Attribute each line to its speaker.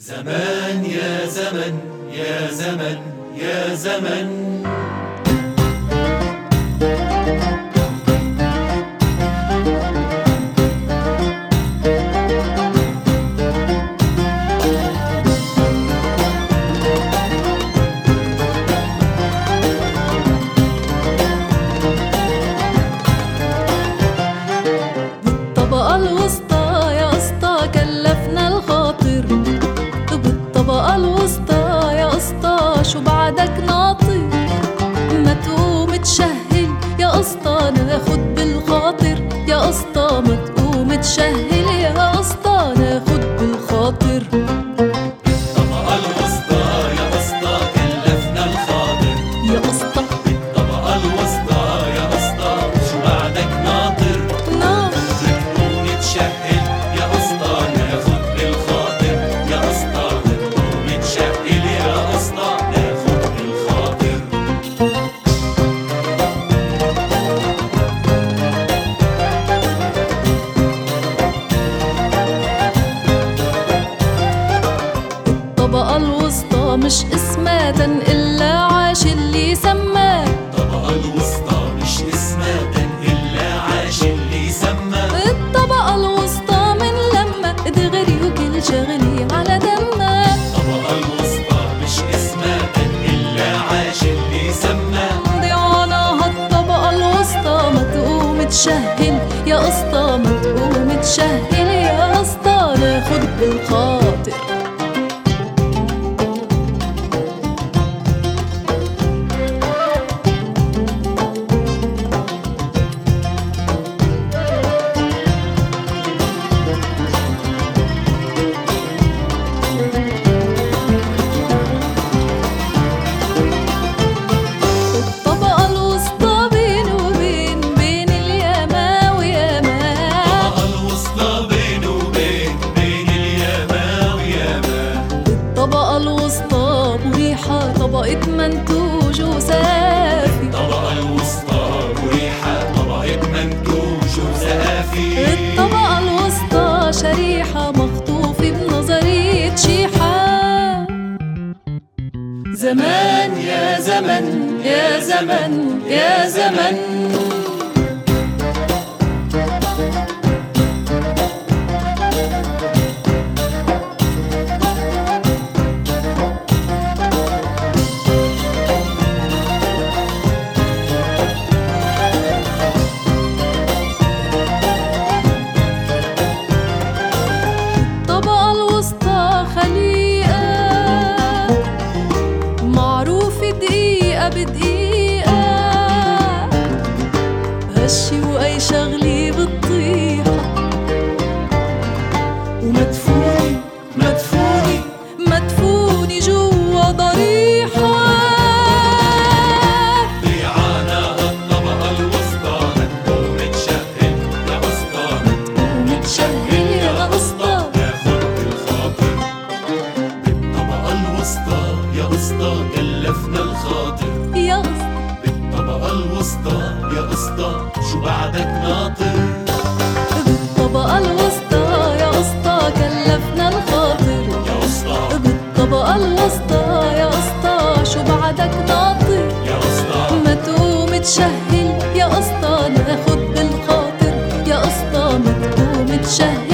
Speaker 1: زمان يا زمن يا زمن يا زمن.
Speaker 2: بالطبقة الوسطى يا اسطى كلفنا الخاطر، بالطبقة الوسطى يا اسطى شو بعدك ناطر؟ ما تقوم تشهل يا اسطى ناخد بالخاطر، يا اسطى ما تقوم تشهل يا اسطى ناخد بالخاطر.
Speaker 1: بالطبقة الوسطى يا اسطى كلفنا الخاطر،
Speaker 2: يا اسطى
Speaker 1: بالطبقة الوسطى يا اسطى شو بعدك ناطر؟ تقوم تشهل يا اسطى ناخد بالخاطر، يا اسطى تقوم تشهل يا اسطى ناخد بالخاطر.
Speaker 2: الطبقة الوسطى مش اسمها إلا عاش اللي سماه،
Speaker 1: الطبقة الوسطى مش اسمها إلا عاش اللي سمى.
Speaker 2: الطبقة الوسطى من لما دغري وكل شغلي على دمه.
Speaker 1: الطبقة الوسطى مش اسمها إلا عاش اللي سمى.
Speaker 2: ضيعنا هالطبقة الوسطى ما تقوم تشهل يا اسطى، ما تقوم تشهل يا اسطى ناخد بالخاطر. الطبقة الوسطى بين وبين بين الياما وياما،
Speaker 1: الطبقة الوسطى بين وبين بين الياما وياما.
Speaker 2: الطبقة الوسطى مريحة طبقة منتوج وسافي،
Speaker 1: الطبقة الوسطى مريحة طبقة منتوج وزقافي.
Speaker 2: الطبقة الوسطى شريحة مخطوفة بنظرية شيحة.
Speaker 1: زمان يا زمن يا زمن يا زمن.
Speaker 2: الطبقة الوسطى خليقة معروفة دقيقة بدقيقة، هالشي وأي شغلة بتطيحة، ومدفوني
Speaker 1: مدفوني
Speaker 2: مدفوني جوا ضريحة.
Speaker 1: ضيعانا هالطبقة الوسطى ما تقوم تشهل يا اسطى، ما تقوم تشهل يا اسطى ناخد بالخاطر. بالطبقة الوسطى يا اسطى كلفنا الخاطر،
Speaker 2: يا اسطى
Speaker 1: بالطبقة الوسطى يا اسطى شو بعدك ناطر؟
Speaker 2: بالطبقة الوسطى يا اسطى كلفنا الخاطر،
Speaker 1: يا اسطى
Speaker 2: بالطبقة الوسطى يا اسطى شو بعدك ناطر؟
Speaker 1: يا اسطى
Speaker 2: ما تقوم تشهل يا اسطى ناخد بالخاطر، يا اسطى ما تقوم تشهل